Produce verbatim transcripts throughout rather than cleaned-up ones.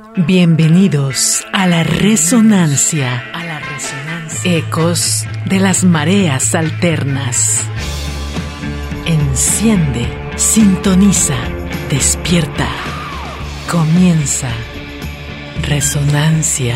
Bienvenidos a la resonancia, a la resonancia. Ecos de las mareas alternas. Enciende, sintoniza, despierta. Comienza Resonancia.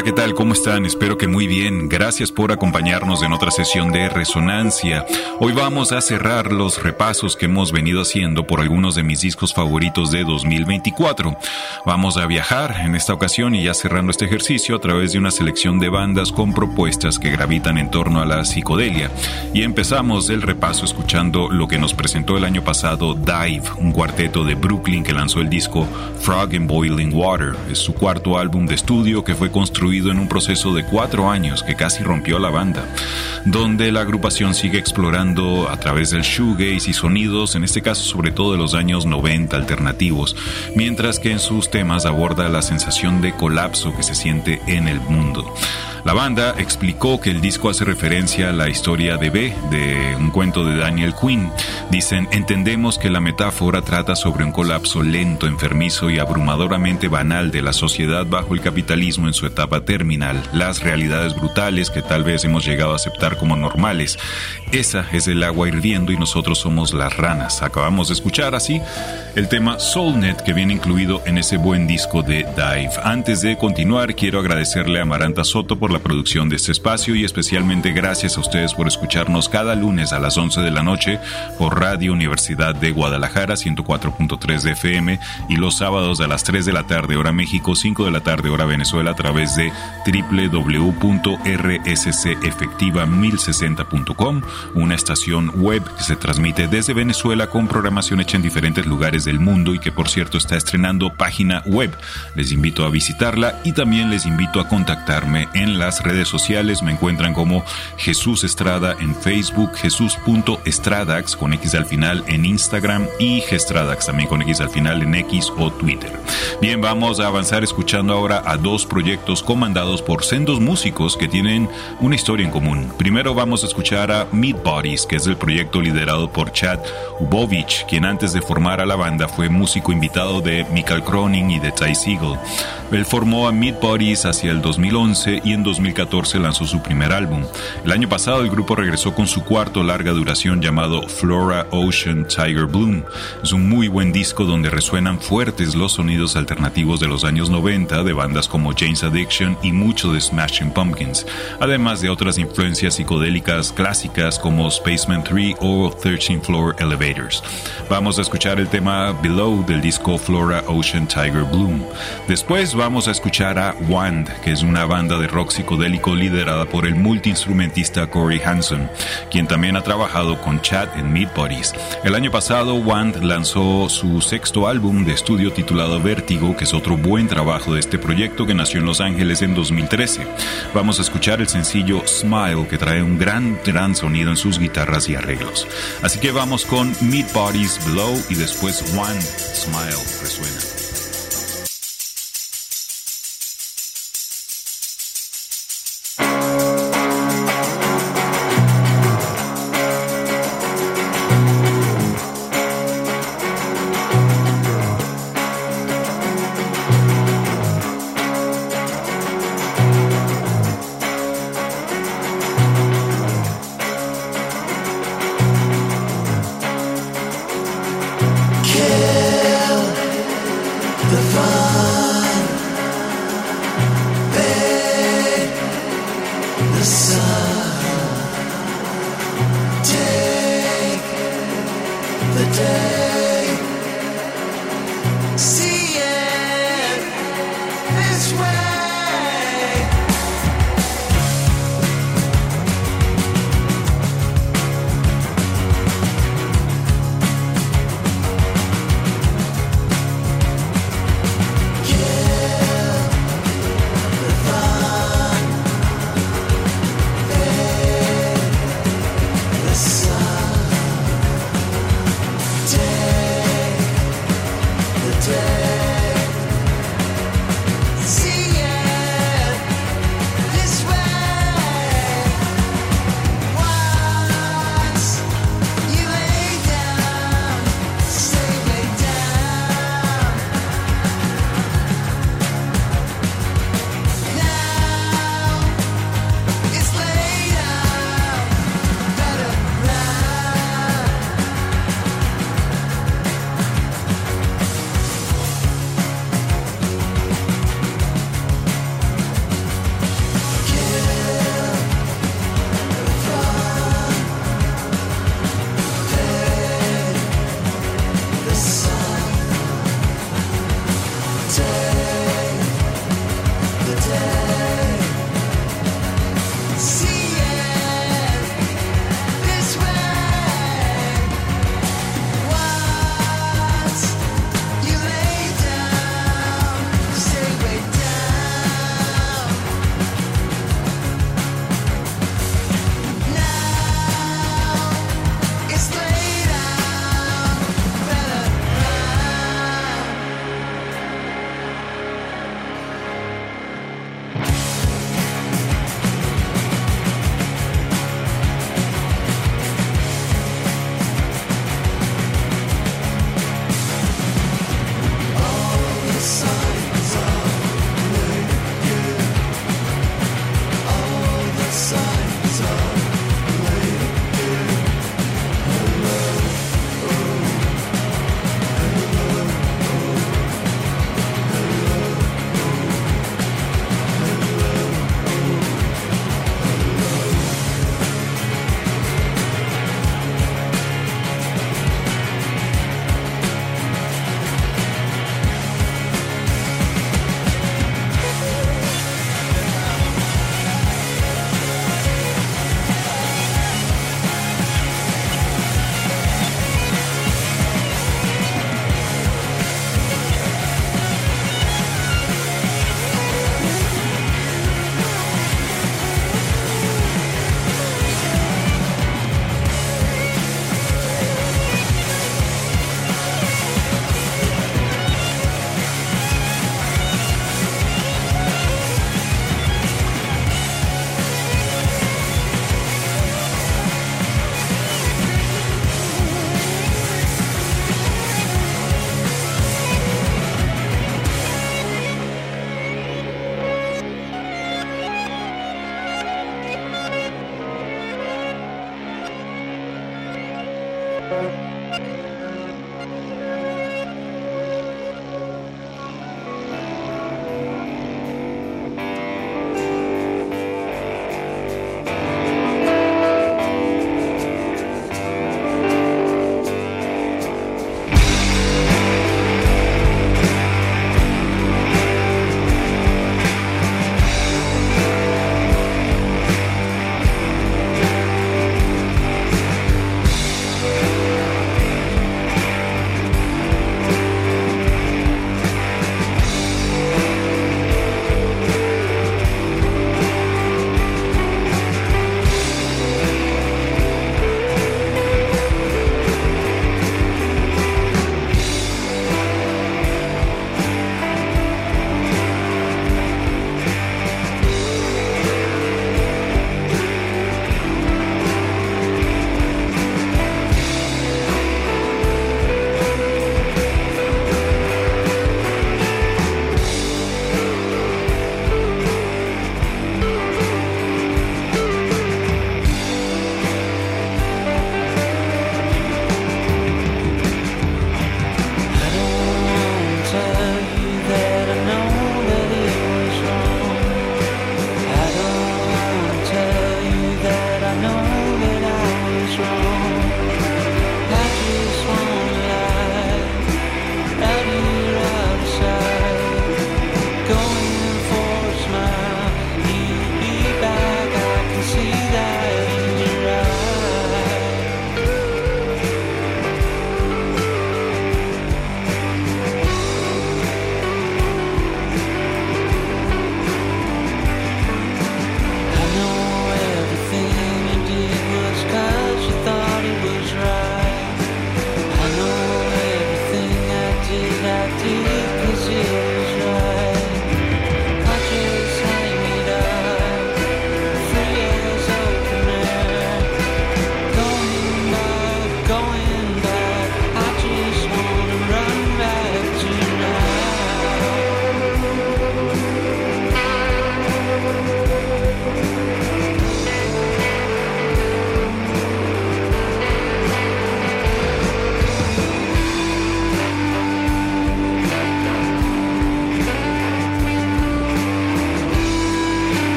Hola, ¿qué tal? ¿Cómo están? Espero que muy bien. Gracias por acompañarnos en otra sesión de Resonancia. Hoy vamos a cerrar los repasos que hemos venido haciendo por algunos de mis discos favoritos de dos mil veinticuatro. Vamos a viajar en esta ocasión y ya cerrando este ejercicio a través de una selección de bandas con propuestas que gravitan en torno a la psicodelia. Y empezamos el repaso escuchando lo que nos presentó el año pasado Dive, un cuarteto de Brooklyn que lanzó el disco Frog in Boiling Water. Es su cuarto álbum de estudio que fue construido en un proceso de cuatro años que casi rompió la banda, donde la agrupación sigue explorando a través del shoegaze y sonidos, en este caso sobre todo de los años noventa alternativos, mientras que en sus temas aborda la sensación de colapso que se siente en el mundo. La banda explicó que el disco hace referencia a la historia de B, de un cuento de Daniel Quinn. Dicen, entendemos que la metáfora trata sobre un colapso lento, enfermizo y abrumadoramente banal de la sociedad bajo el capitalismo en su etapa terminal, las realidades brutales que tal vez hemos llegado a aceptar como normales. Esa es el agua hirviendo y nosotros somos las ranas. Acabamos de escuchar así el tema Soulnet que viene incluido en ese buen disco de Dive. Antes de continuar, quiero agradecerle a Amaranta Soto por la producción de este espacio y especialmente gracias a ustedes por escucharnos cada lunes a las once de la noche por Radio Universidad de Guadalajara ciento cuatro punto tres de F M y los sábados a las tres de la tarde hora México, cinco de la tarde hora Venezuela a través de doble u doble u doble u punto r s c efectiva mil sesenta punto com, una estación web que se transmite desde Venezuela con programación hecha en diferentes lugares del mundo y que por cierto está estrenando página web. Les invito a visitarla y también les invito a contactarme en las redes sociales. Me encuentran como Jesús Estrada en Facebook, jesús punto estradax con X al final en Instagram y Gestradax también con X al final en X o Twitter. Bien, vamos a avanzar escuchando ahora a dos proyectos comandados por sendos músicos que tienen una historia en común. Primero vamos a escuchar a Meat Bodies, que es el proyecto liderado por Chad Ubovich, quien antes de formar a la banda fue músico invitado de Michael Cronin y de Ty Segall. Él formó a Meat Bodies hacia el dos mil once y en dos mil catorce lanzó su primer álbum. El año pasado el grupo regresó con su cuarto larga duración llamado Flora Ocean Tiger Bloom. Es un muy buen disco donde resuenan fuertes los sonidos alternativos de los años noventa de bandas como Jane's Addiction y mucho de Smashing Pumpkins, además de otras influencias psicodélicas clásicas como Spaceman tres o thirteenth Floor Elevators. Vamos a escuchar el tema Below del disco Flora Ocean Tiger Bloom. Después vamos a escuchar a Wand, que es una banda de rock psicodélico liderada por el multiinstrumentista Corey Hanson, quien también ha trabajado con Chad en Meat Bodies. El año pasado, Wand lanzó su sexto álbum de estudio titulado Vértigo, que es otro buen trabajo de este proyecto que nació en Los Ángeles en dos mil trece. Vamos a escuchar el sencillo Smile, que trae un gran, gran sonido en sus guitarras y arreglos. Así que vamos con Meat Bodies Below y después Wand, Smile, resuena.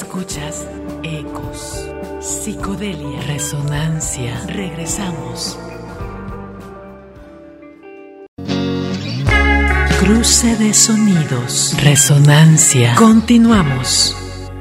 Escuchas ecos, psicodelia, resonancia. Regresamos. Cruce de sonidos, resonancia. Continuamos.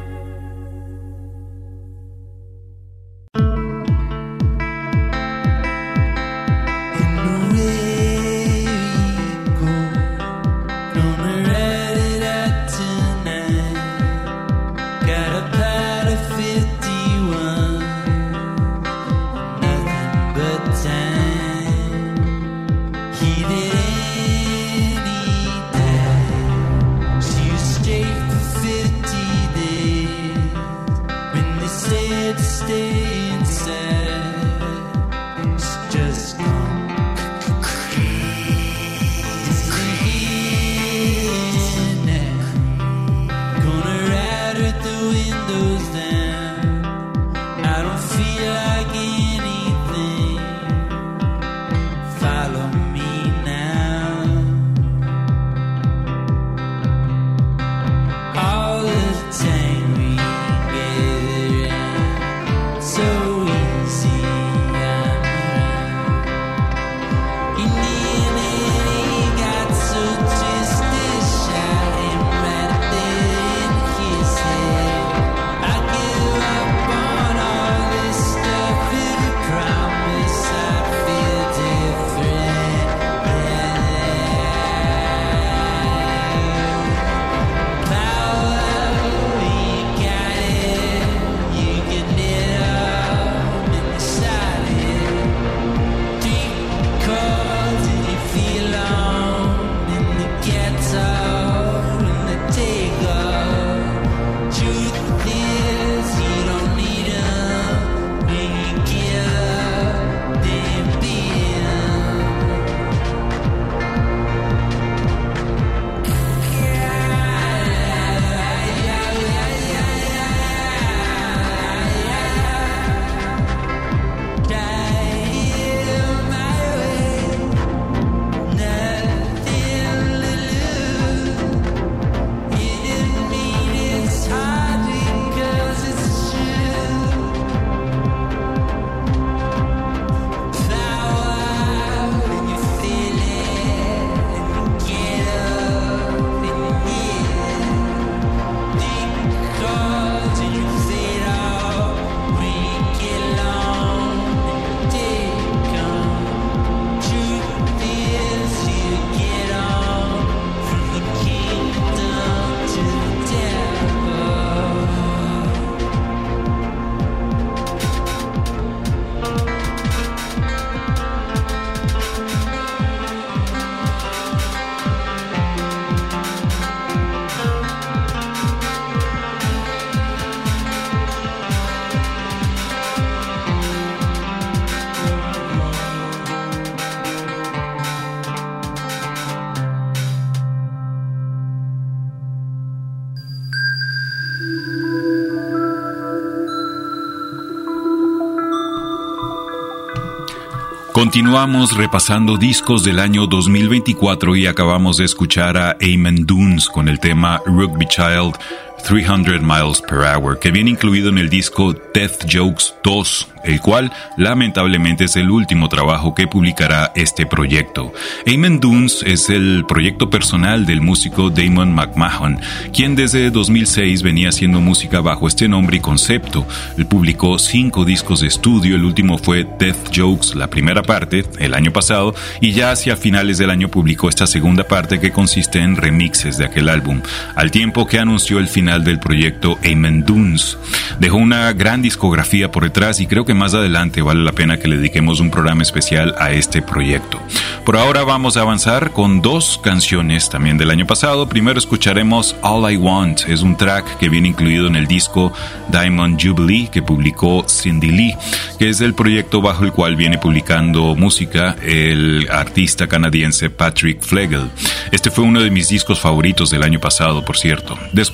Continuamos repasando discos del año dos mil veinticuatro y acabamos de escuchar a Amon Dunes con el tema Rugby Child trescientos miles per hour, que viene incluido en el disco Death Jokes dos, el cual lamentablemente es el último trabajo que publicará este proyecto. Amon Dunes es el proyecto personal del músico Damon McMahon, quien desde dos mil seis venía haciendo música bajo este nombre y concepto. Él publicó cinco discos de estudio, el último fue Death Jokes, la primera parte, el año pasado, y ya hacia finales del año publicó esta segunda parte que consiste en remixes de aquel álbum, al tiempo que anunció el final del proyecto Amon Dunes. Dejó una gran discografía por detrás y creo que más adelante vale la pena que le dediquemos un programa especial a este proyecto. Por ahora vamos a avanzar con dos canciones también del año pasado. Primero escucharemos All I Want, es un track que viene incluido en el disco Diamond Jubilee que publicó Cindy Lee, que es el proyecto bajo el cual viene publicando música el artista canadiense Patrick Flegel. Este fue uno de mis discos favoritos del año pasado, por cierto. Después nos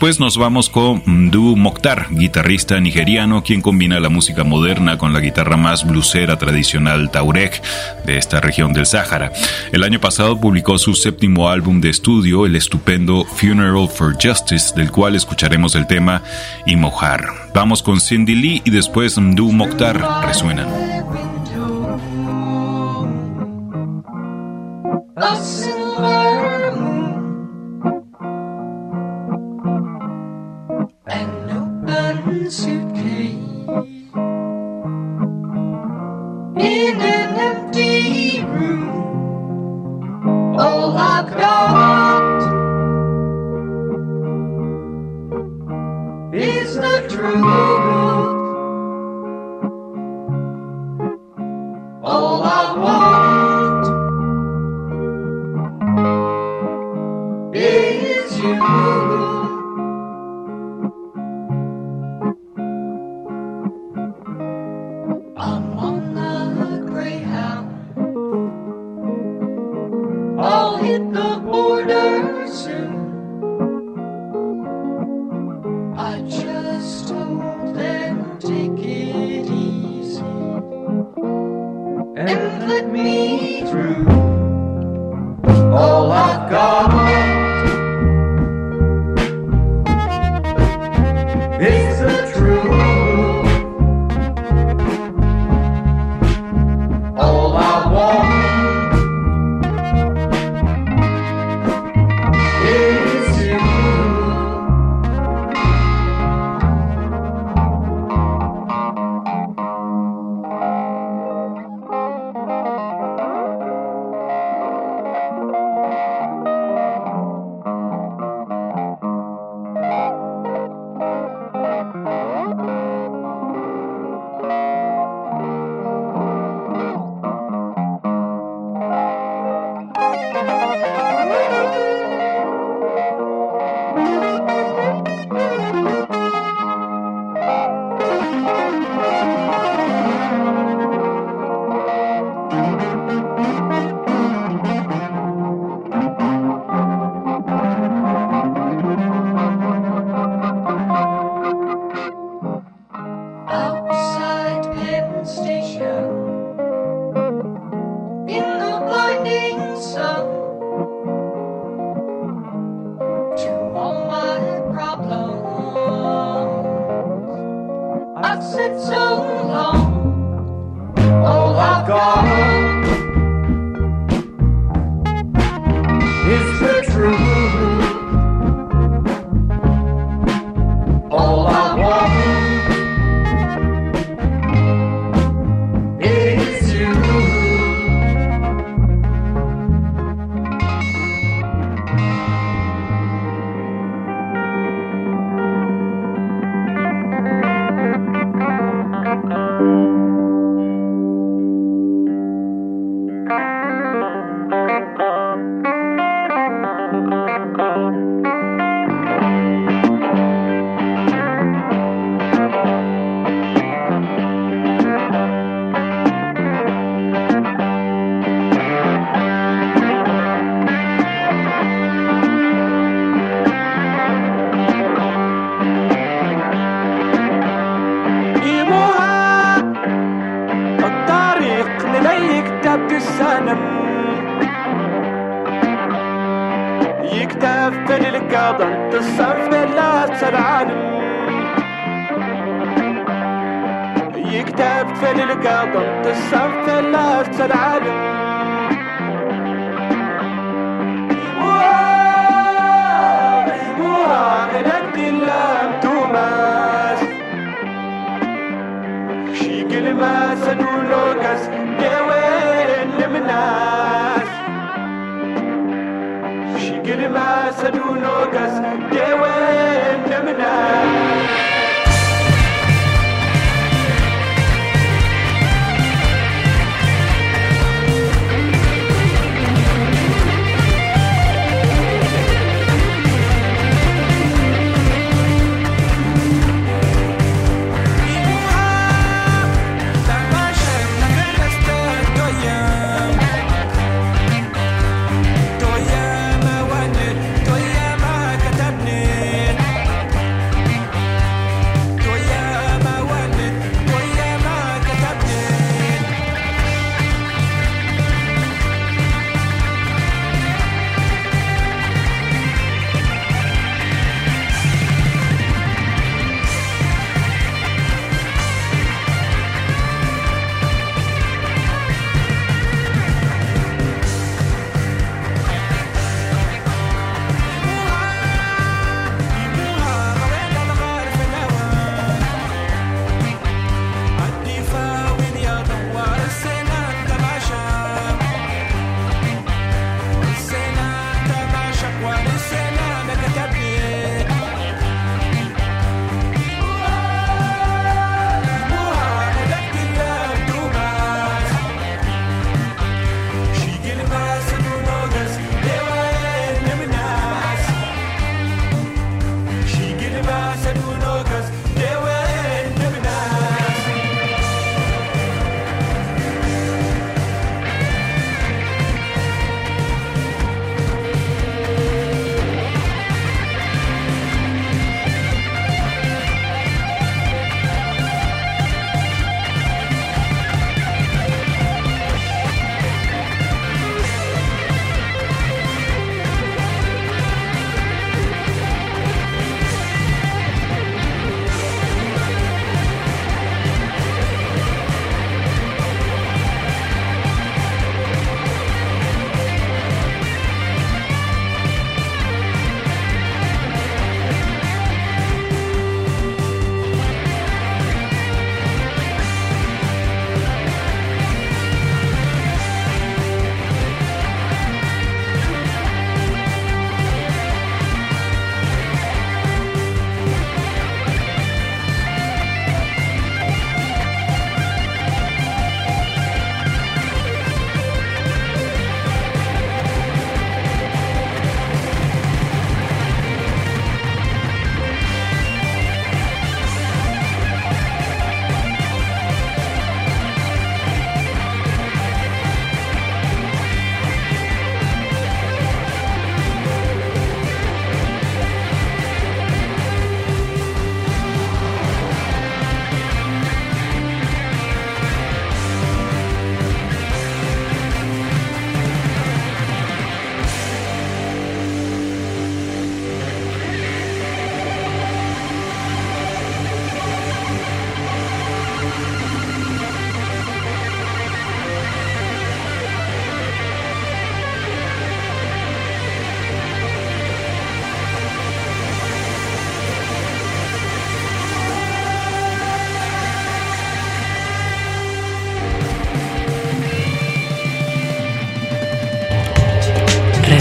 vamos con Mdu Mokhtar, guitarrista nigeriano, quien combina la música moderna con la guitarra más blusera tradicional Tuareg de esta región del Sáhara. El año pasado publicó su séptimo álbum de estudio, el estupendo Funeral for Justice, del cual escucharemos el tema Imojar. Vamos con Cindy Lee y después Mdu Mokhtar. Resuenan. In an empty room, all I've got is the truth. All I want is you. I'm on a Greyhound, I'll hit the border soon. I just told them take it easy and let me through. All I've got is the truth. All I want is you.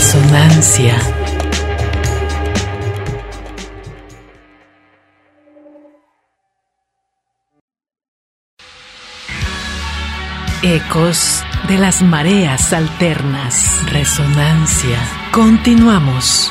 Resonancia. Ecos de las mareas alternas. Resonancia. Continuamos.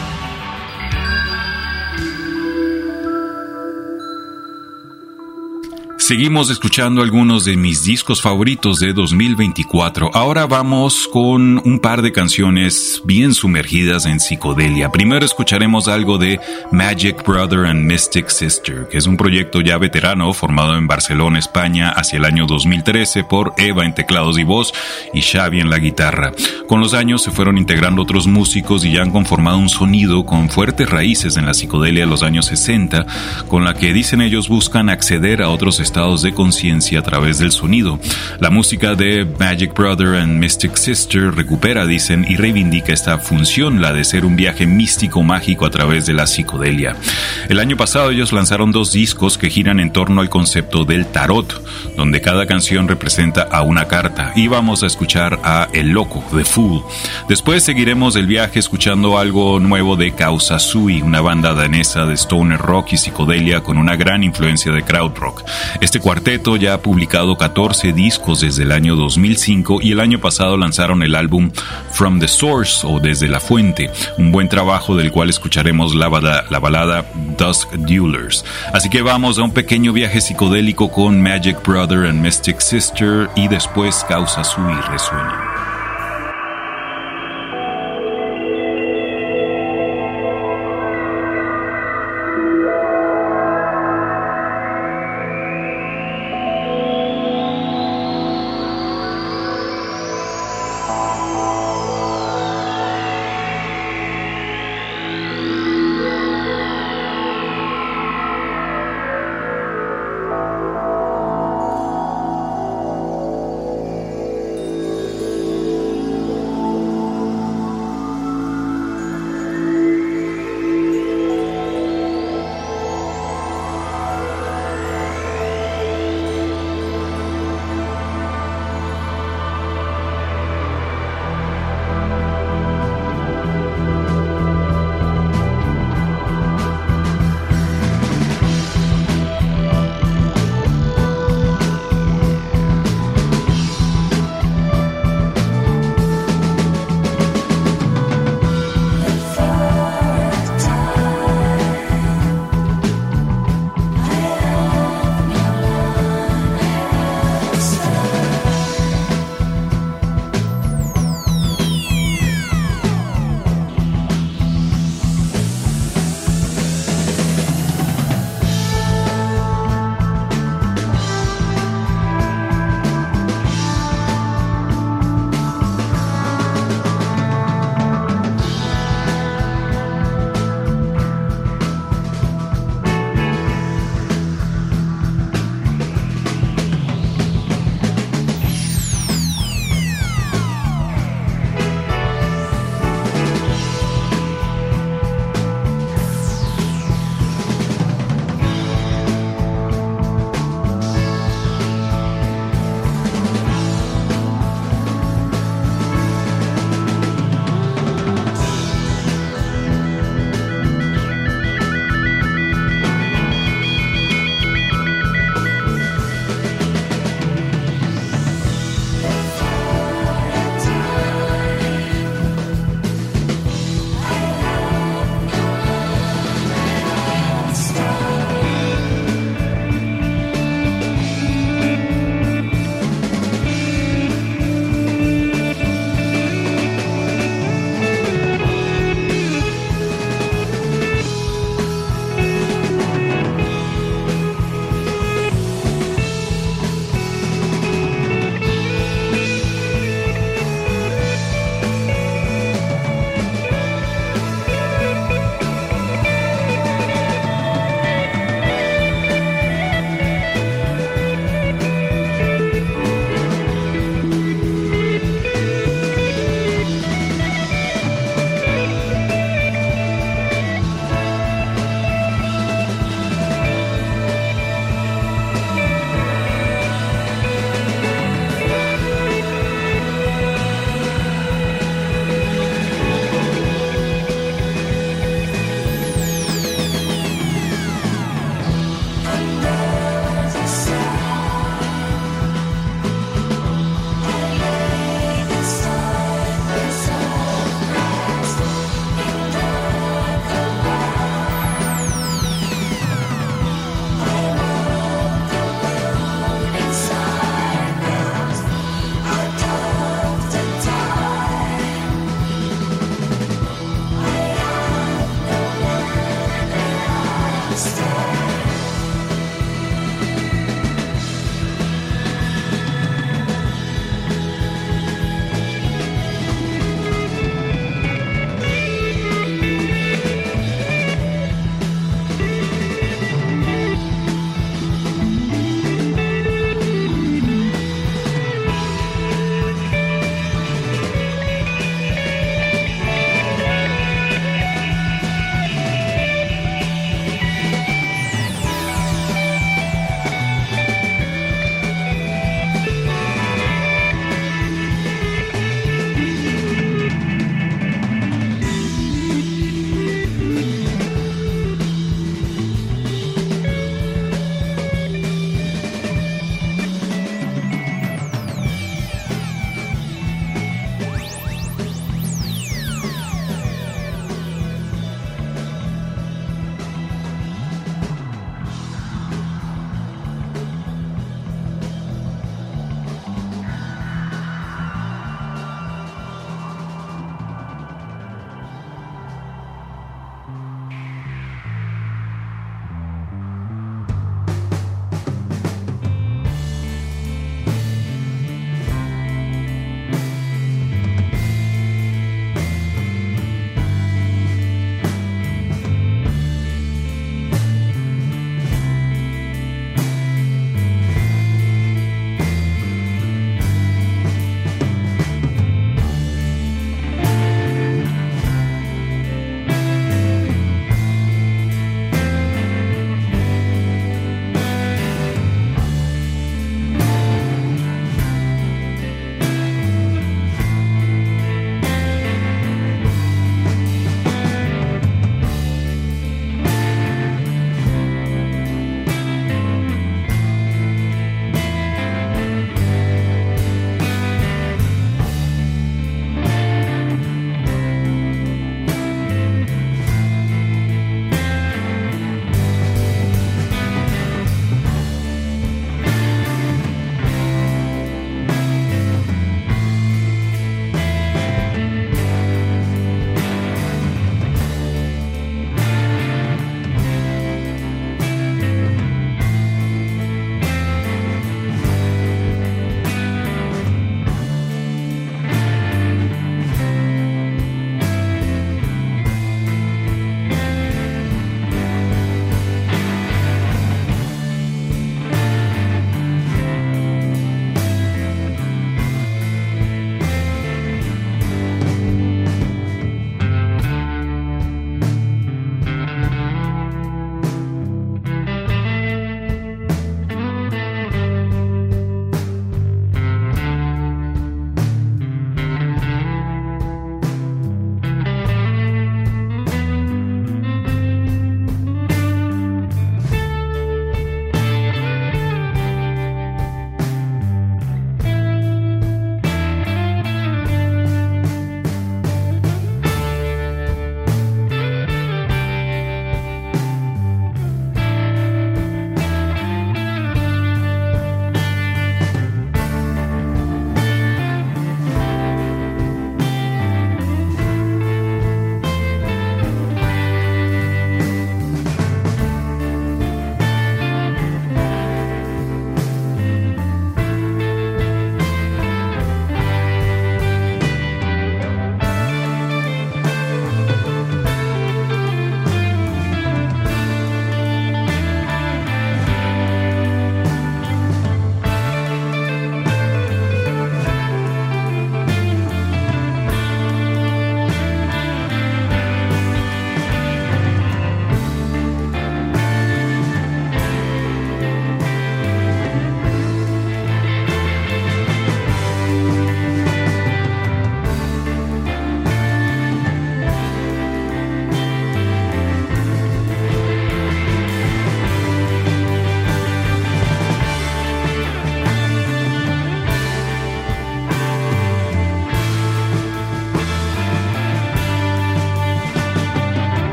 Seguimos escuchando algunos de mis discos favoritos de dos mil veinticuatro. Ahora vamos con un par de canciones bien sumergidas en psicodelia. Primero escucharemos algo de Magic Brother and Mystic Sister, que es un proyecto ya veterano formado en Barcelona, España, hacia el año dos mil trece por Eva en teclados y voz y Xavi en la guitarra. Con los años se fueron integrando otros músicos y ya han conformado un sonido con fuertes raíces en la psicodelia de los años sesenta, con la que, dicen ellos, buscan acceder a otros estados de conciencia a través del sonido. La música de Magic Brother and Mystic Sister recupera, dicen, y reivindica esta función, la de ser un viaje místico mágico a través de la psicodelia. El año pasado ellos lanzaron dos discos que giran en torno al concepto del tarot, donde cada canción representa a una carta, y vamos a escuchar a El Loco, The Fool. Después seguiremos el viaje escuchando algo nuevo de Causa Sui, una banda danesa de stoner rock y psicodelia con una gran influencia de krautrock. Este cuarteto ya ha publicado catorce discos desde el año dos mil cinco y el año pasado lanzaron el álbum From the Source o Desde la Fuente, un buen trabajo del cual escucharemos la, bala, la balada Dusk Duelers. Así que vamos a un pequeño viaje psicodélico con Magic Brother and Mystic Sister y después Causa Sui resuena.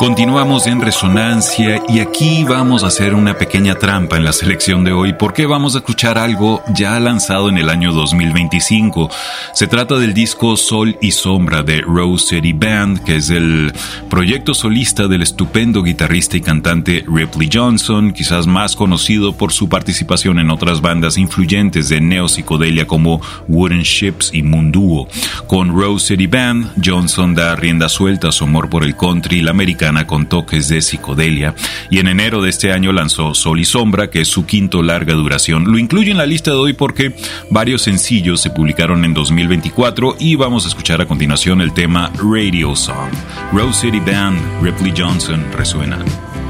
Continuamos en Resonancia y aquí vamos a hacer una pequeña trampa en la selección de hoy porque vamos a escuchar algo ya lanzado en el año dos mil veinticinco. Se trata del disco Sol y Sombra de Rose City Band, que es el proyecto solista del estupendo guitarrista y cantante Ripley Johnson, quizás más conocido por su participación en otras bandas influyentes de neopsicodelia como Wooden Ships y Munduo. Con Rose City Band, Johnson da rienda suelta a su amor por el country y la americana con toques de psicodelia, y en enero de este año lanzó Sol y Sombra, que es su quinto larga duración. Lo incluyo en la lista de hoy porque varios sencillos se publicaron en dos mil veinticuatro y vamos a escuchar a continuación el tema Radio Song. Rose City Band, Ripley Johnson, resuena.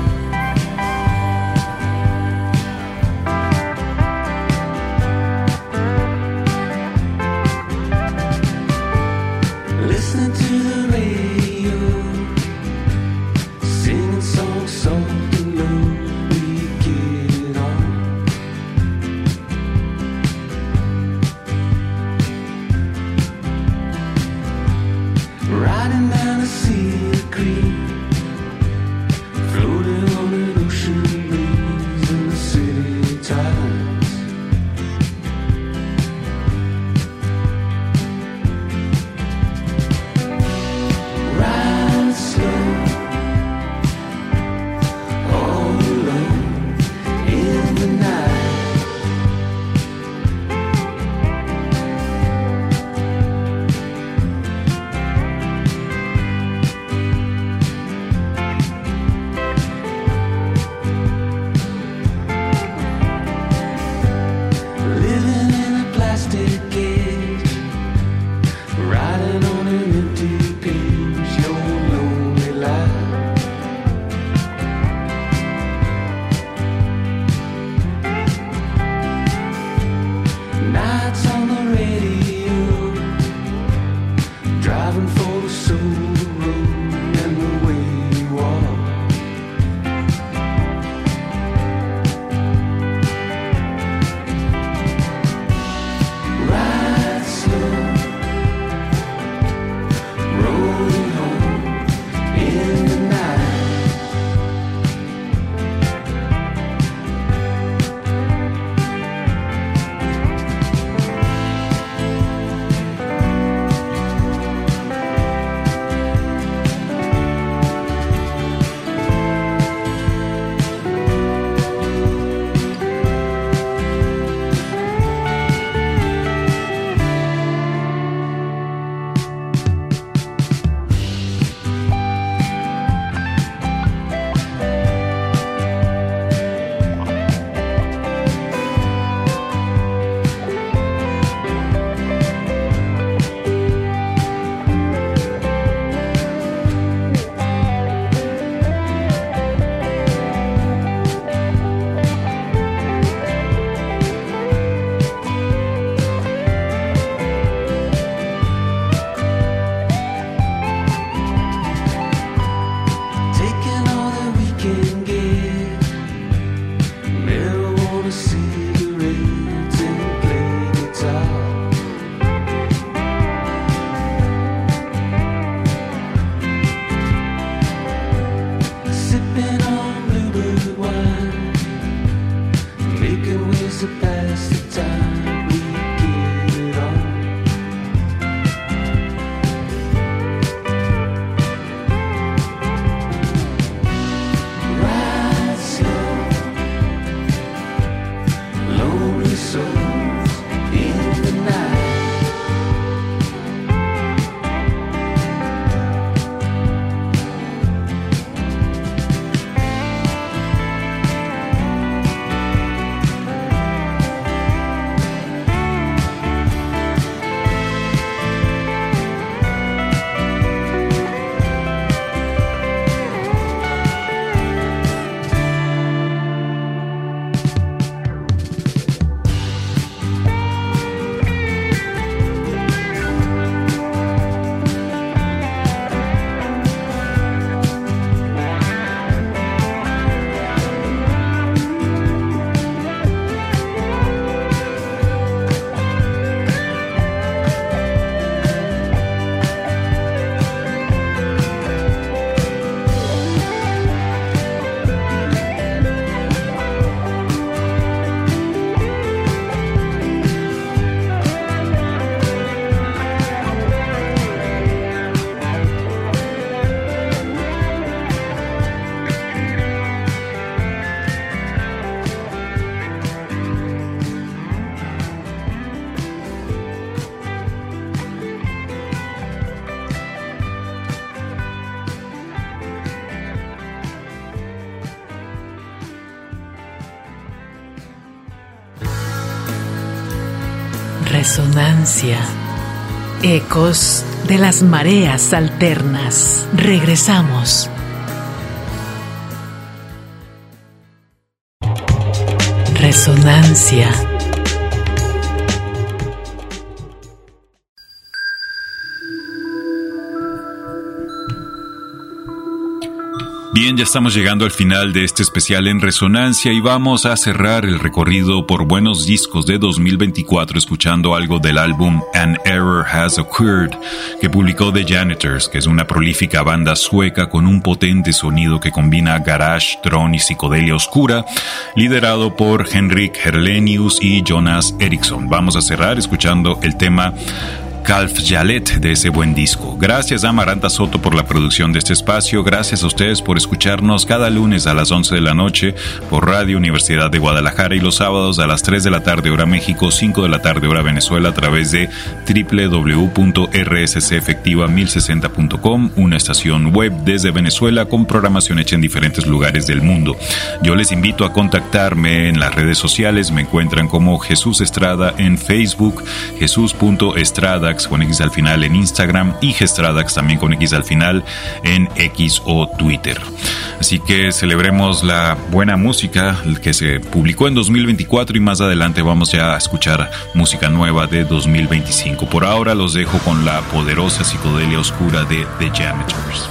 Riding down the sea of green, floating on an ocean breeze in the city tides. Ride slow, all alone in the night. Resonancia. Ecos de las mareas alternas. Regresamos. Resonancia. Bien, ya estamos llegando al final de este especial en Resonancia y vamos a cerrar el recorrido por buenos discos de dos mil veinticuatro escuchando algo del álbum An Error Has Occurred que publicó The Janitors, que es una prolífica banda sueca con un potente sonido que combina garage, drone y psicodelia oscura, liderado por Henrik Herlenius y Jonas Eriksson. Vamos a cerrar escuchando el tema Kalfjallet de ese buen disco. Gracias a Amaranta Soto por la producción de este espacio. Gracias a ustedes por escucharnos cada lunes a las once de la noche por Radio Universidad de Guadalajara y los sábados a las tres de la tarde hora México, cinco de la tarde hora Venezuela a través de doble u doble u doble u punto r s c efectiva mil sesenta punto com, una estación web desde Venezuela con programación hecha en diferentes lugares del mundo. Yo les invito a contactarme en las redes sociales. Me encuentran como Jesús Estrada en Facebook, jesús punto estrada con X al final en Instagram y Gestradax también con X al final en X o Twitter. Así que celebremos la buena música que se publicó en dos mil veinticuatro y más adelante vamos ya a escuchar música nueva de dos mil veinticinco. Por ahora los dejo con la poderosa psicodelia oscura de The Janitors.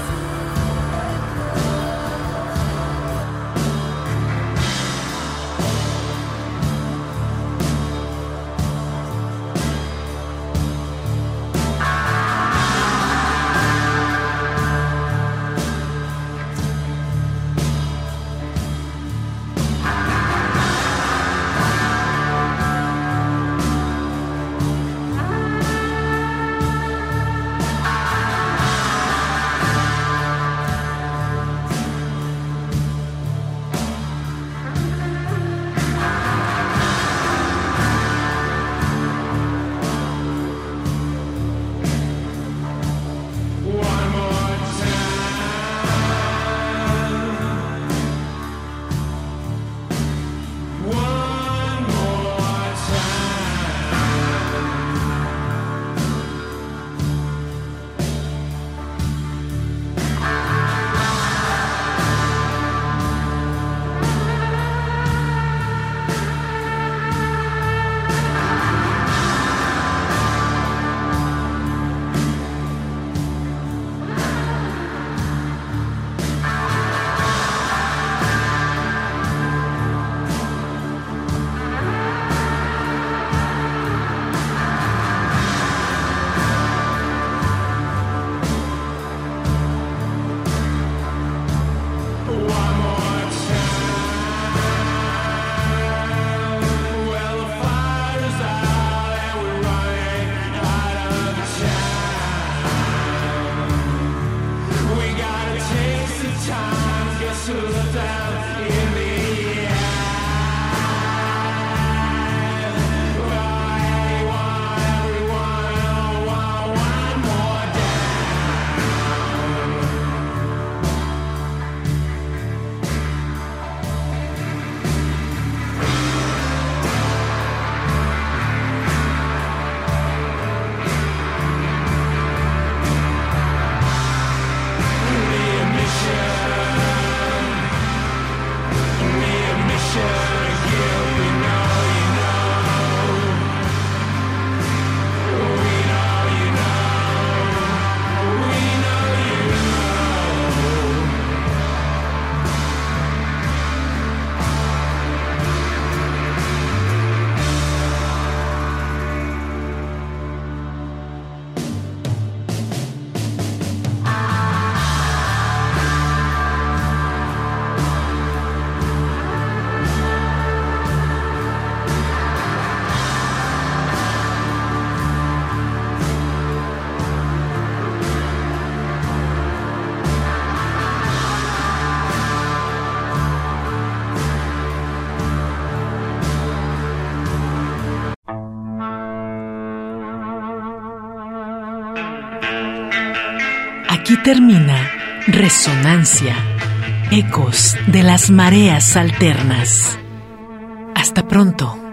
Aquí termina Resonancia, ecos de las mareas alternas. Hasta pronto.